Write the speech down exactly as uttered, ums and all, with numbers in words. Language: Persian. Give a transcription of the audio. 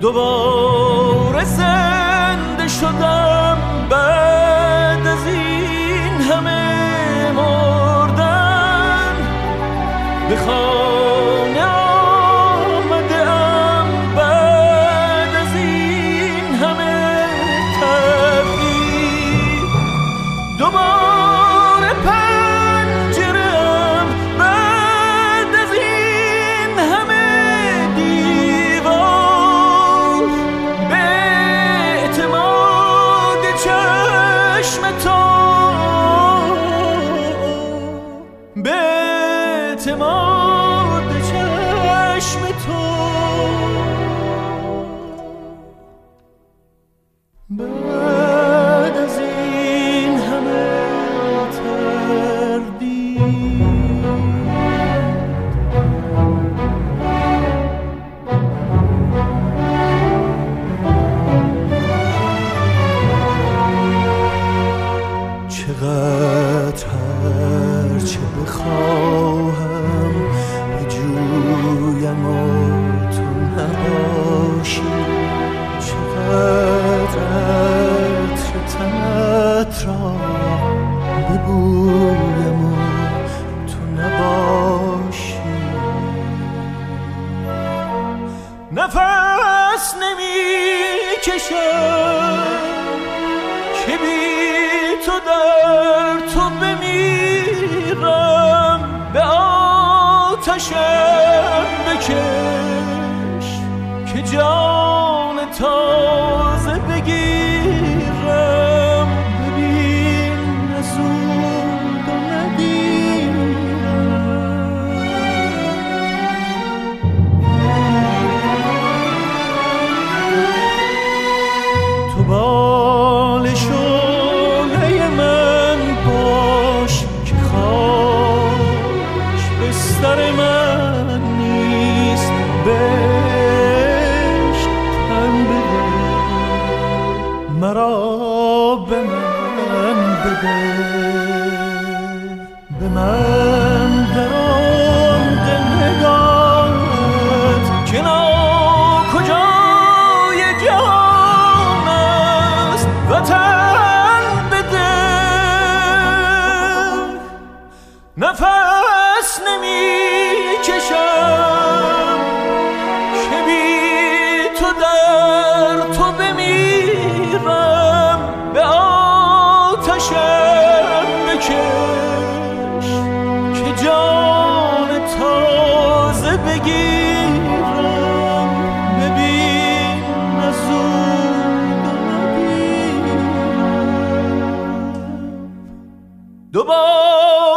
دوباره زنده شدم بعد از این همه مردن. به خانه آمدم بعد از این همه تغییر. دوباره پنجرم بعد از این همه دیوار. به اعتماد چشم تو، به اعتماد چشم تو، بعد از این همه تردید. چقدر هر چه بخواهم بجویم و تو نباشی. چقدر عطر تنت را ببویم و تو نباشی. نفس نمی کشم که بی تو در تو بمیرم. به آتشم بکش که جان تازه بگیرم. ببین نزود و ندیرم. تو بال شعله من باش که خاک بستر من نیست. بهشت تن بده مرا، به من بده، به من در عمق نگاهت که ناکجای جهان است. وطن بده. نفس نمی کشم که بی تو در تو بمیرم. به آتشم بکش که جان تازه بگیرم. ببین نزود و ندیرم. دوباره